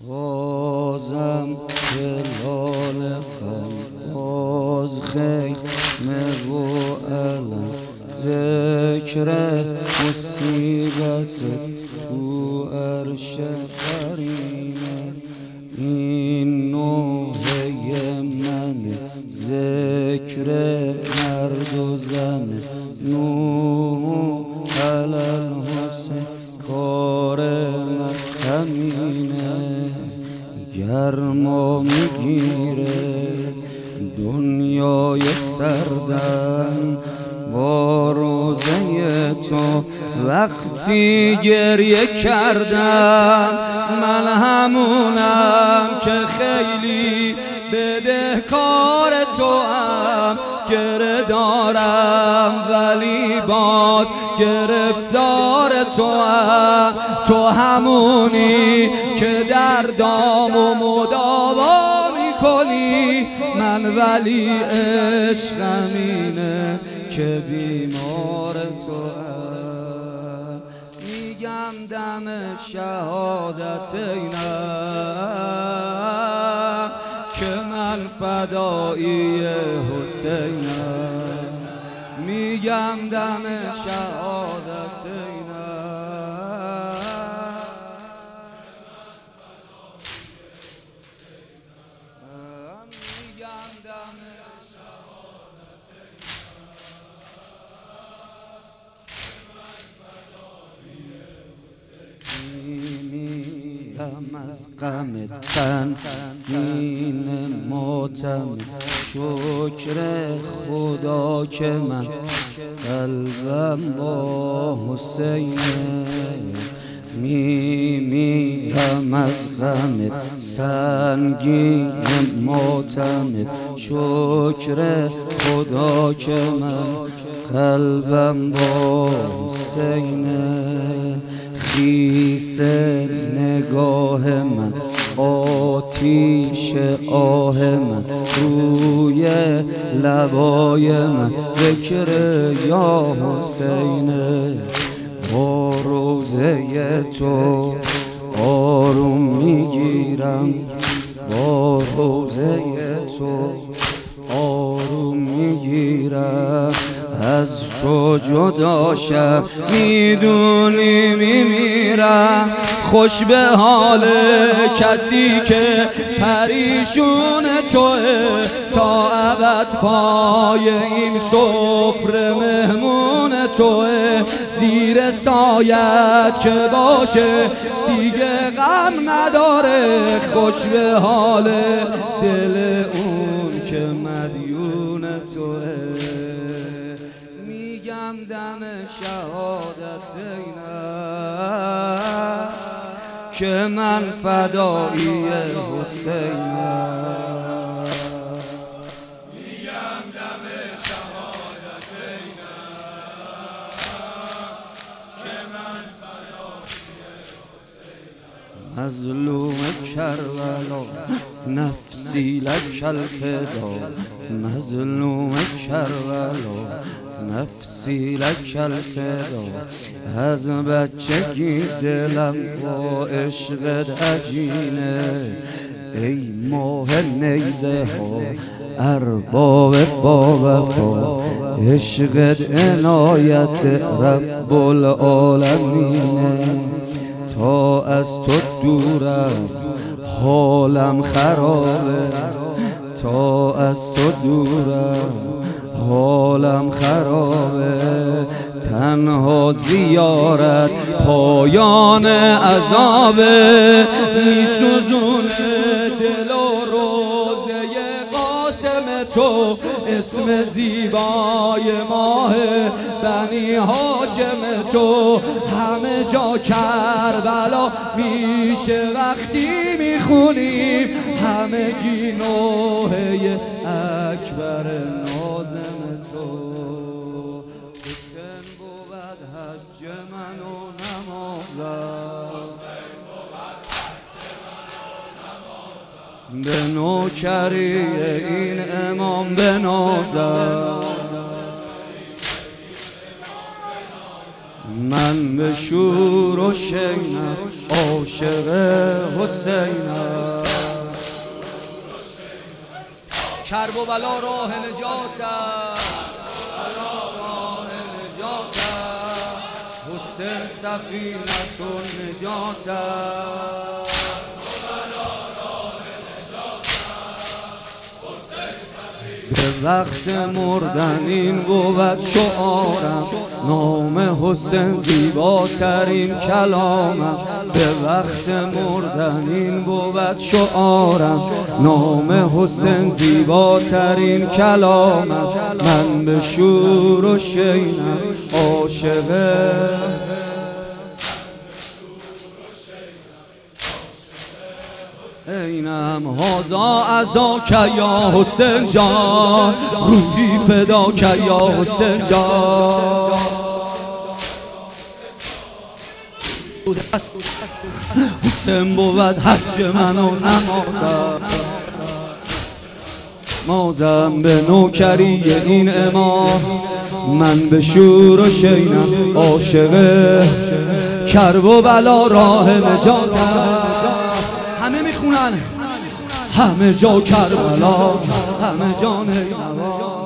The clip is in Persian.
بازم هلال قلب باز خیمه و علم ذکر مصیبت تو عرش کرینه این نوحه من ذکر مرد و زن نوح علی الحسین کار من همینه گرما میگیره دنیای سردن با روزه تو وقتی گریه کردم من همونم که خیلی بدهکار تو هم گره دارم ولی باز گرفتار تو هم تو همونی که دردامو مداوا میکنی من ولی عشقم اینه که بیمار تو هم میگم دم شهادت اینم که من فدایی حسینم میگم دم شهادت اینم میگم دم شهادت میمیرم از غمت غمگین ماتم شکر خدا که من قلبم با حسینه میمیرم از غمت سنگین ماتم شکر خدا که من قلبم با حسینه خیس نگاه من آتیش آه من روی لبای من ذکر یا حسینه با روزه تو آروم میگیرم با روزه تو آروم میگیرم از تو جدا شب میدونی میمیرم خوش به حال کسی که پریشون توه تا ابد پای این سفره مهمون توه زیر سایت که باشه دیگه غم نداره خوش به حال دل اون که مدیون توه میگم دم شهادت اینم که من فدایی حسینم میگم دم شهادت اینم که من فدایی حسینم مظلوم کربلا نفسی لک الفدا مظلوم کربلا نفسی لک الفدا از بچگی دلم با عشقت عجینه ای ماه نیزه ها ارباب با وفا عشقت عنایت رب العالمینه تا از تو دورم حالم خرابه تا از تو دورم حالم خرابه تنها زیارت پایان عذابه میسوزونه دل و روزه قاسم تو اسم زیبای ماه بنی هاشم تو همه جا کربلا میشه وقتی میخونیم همه گی نوحه اکبر نازم تو حسین بود حج من و نمازم به نوکری این امام بنازم من به شور و شینم عاشق حسینم. کرب و بلا راه نجاتم، حسین سفینة نجاتم. به وقت مردن این بود شعارم، نام حسین زیباترین کلامم. به وقت مردن این بود شعارم، نام حسین زیباترین کلامم. من به شور و شینم عاشق اینم. هازا ازاک یا حسین جان، روحی فداک یا حسین جان. حسین بود حج من و نمازم، مازم به نوکری این امام. من به شور و شینم عاشق کرب و بلا راه نجاتم. همه میخونن همه جا کربلا، همه جا نیموا.